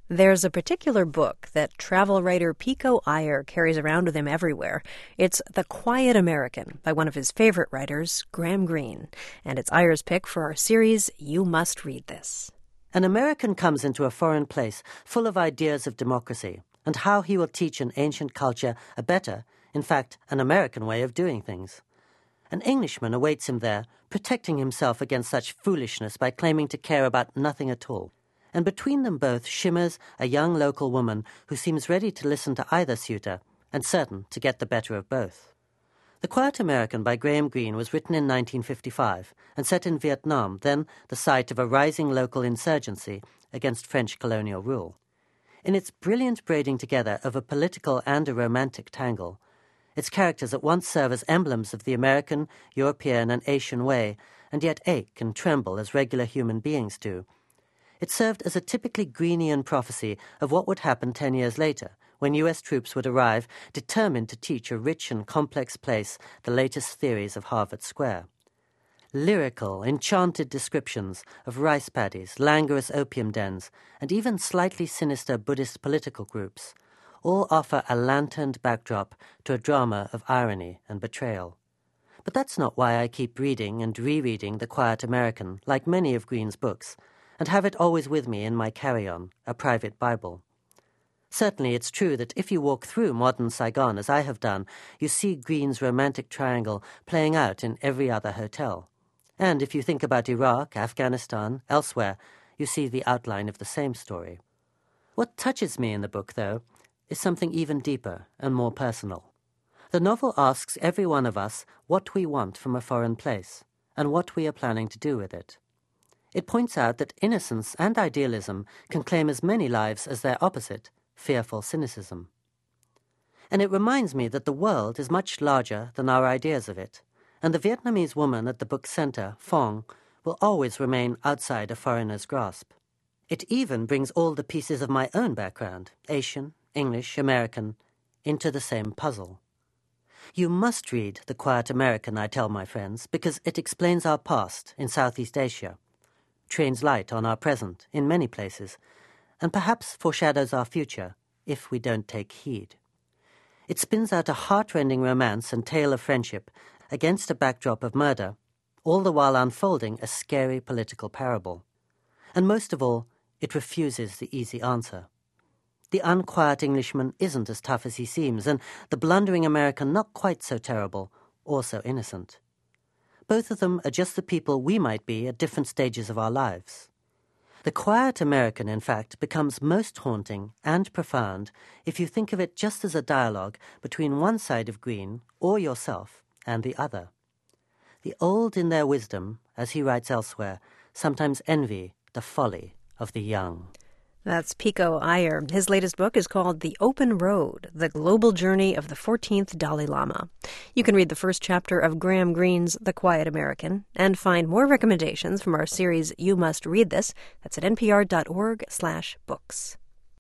There's a particular book that travel writer Pico Iyer carries around with him everywhere. It's The Quiet American by one of his favorite writers, Graham Greene, and it's Iyer's pick for our series, You Must Read This. An American comes into a foreign place full of ideas of democracy and how he will teach an ancient culture a better, in fact, an American way of doing things. An Englishman awaits him there, protecting himself against such foolishness by claiming to care about nothing at all. And between them both shimmers a young local woman who seems ready to listen to either suitor and certain to get the better of both. The Quiet American by Graham Greene was written in 1955 and set in Vietnam, then the site of a rising local insurgency against French colonial rule. In its brilliant braiding together of a political and a romantic tangle, its characters at once serve as emblems of the American, European, and Asian way, and yet ache and tremble as regular human beings do. It served as a typically Greenian prophecy of what would happen 10 years later, when U.S. troops would arrive, determined to teach a rich and complex place the latest theories of Harvard Square. Lyrical, enchanted descriptions of rice paddies, languorous opium dens, and even slightly sinister Buddhist political groups all offer a lanterned backdrop to a drama of irony and betrayal. But that's not why I keep reading and rereading The Quiet American, like many of Greene's books, and have it always with me in my carry-on, a private Bible. Certainly it's true that if you walk through modern Saigon, as I have done, you see Greene's romantic triangle playing out in every other hotel. And if you think about Iraq, Afghanistan, elsewhere, you see the outline of the same story. What touches me in the book, though, is something even deeper and more personal. The novel asks every one of us what we want from a foreign place, and what we are planning to do with it. It points out that innocence and idealism can claim as many lives as their opposite, fearful cynicism. And it reminds me that the world is much larger than our ideas of it, and the Vietnamese woman at the book's center, Phong, will always remain outside a foreigner's grasp. It even brings all the pieces of my own background, Asian, English, American, into the same puzzle. You must read The Quiet American, I tell my friends, because it explains our past in Southeast Asia, trains light on our present in many places, and perhaps foreshadows our future if we don't take heed. It spins out a heart-rending romance and tale of friendship against a backdrop of murder, all the while unfolding a scary political parable. And most of all, it refuses the easy answer. The unquiet Englishman isn't as tough as he seems, and the blundering American not quite so terrible or so innocent. Both of them are just the people we might be at different stages of our lives. The Quiet American, in fact, becomes most haunting and profound if you think of it just as a dialogue between one side of Greene, or yourself, and the other. The old in their wisdom, as he writes elsewhere, sometimes envy the folly of the young. That's Pico Iyer. His latest book is called The Open Road, The Global Journey of the 14th Dalai Lama. You can read the first chapter of Graham Greene's The Quiet American and find more recommendations from our series You Must Read This. That's at npr.org/books.